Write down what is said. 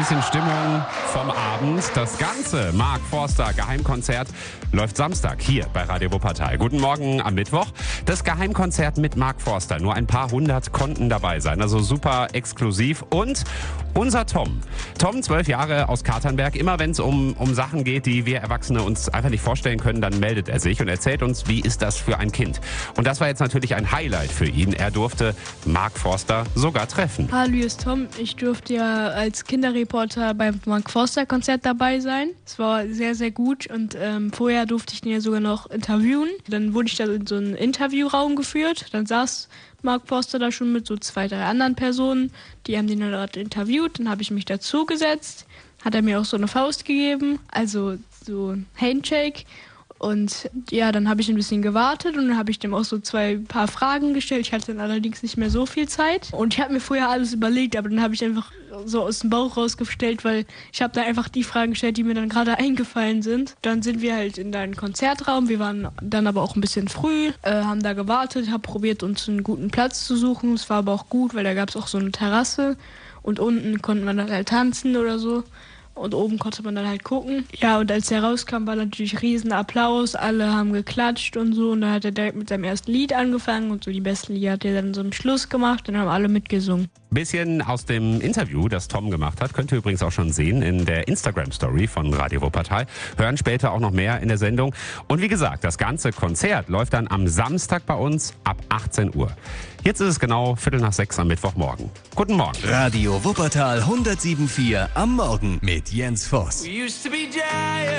bisschen Stimmung vom Abend. Das ganze Mark Forster Geheimkonzert läuft Samstag hier bei Radio Wuppertal. Guten Morgen am Mittwoch. Das Geheimkonzert mit Mark Forster. Nur ein paar hundert konnten dabei sein. Also super exklusiv. Und unser Tom. Tom, 12 Jahre aus Katernberg. Immer wenn es um Sachen geht, die wir Erwachsene uns einfach nicht vorstellen können, dann meldet er sich und erzählt uns, wie ist das für ein Kind. Und das war jetzt natürlich ein Highlight für ihn. Er durfte Mark Forster sogar treffen. Hallo, hier ist Tom. Ich durfte ja als Kinderreporter beim Mark Forster Konzert dabei sein. Es war sehr, sehr gut und vorher durfte ich den ja sogar noch interviewen. Dann wurde ich da in so einen Interviewraum geführt. Dann saß Mark Forster da schon mit so 2, 3 anderen Personen. Die haben den dann dort interviewt. Dann habe ich mich dazu gesetzt. Hat er mir auch so eine Faust gegeben, also so ein Handshake. Und ja, dann habe ich ein bisschen gewartet und dann habe ich dem auch so paar Fragen gestellt. Ich hatte dann allerdings nicht mehr so viel Zeit. Und ich habe mir vorher alles überlegt, aber dann habe ich einfach so aus dem Bauch rausgestellt, weil ich habe da einfach die Fragen gestellt, die mir dann gerade eingefallen sind. Dann sind wir halt in deinen Konzertraum. Wir waren dann aber auch ein bisschen früh, haben da gewartet, habe probiert, uns einen guten Platz zu suchen. Es war aber auch gut, weil da gab es auch so eine Terrasse und unten konnte man dann halt tanzen oder so. Und oben konnte man dann halt gucken. Ja, und als er rauskam, war natürlich riesen Applaus. Alle haben geklatscht und so. Und dann hat er direkt mit seinem ersten Lied angefangen. Und so die besten Lieder hat er dann so am Schluss gemacht. Und dann haben alle mitgesungen. Bisschen aus dem Interview, das Tom gemacht hat, könnt ihr übrigens auch schon sehen in der Instagram-Story von Radio Wuppertal. Hören später auch noch mehr in der Sendung. Und wie gesagt, das ganze Konzert läuft dann am Samstag bei uns ab 18 Uhr. Jetzt ist es genau 5:45 am Mittwochmorgen. Guten Morgen. Radio Wuppertal 107.4 am Morgen mit Jens Voss. We used to be giants.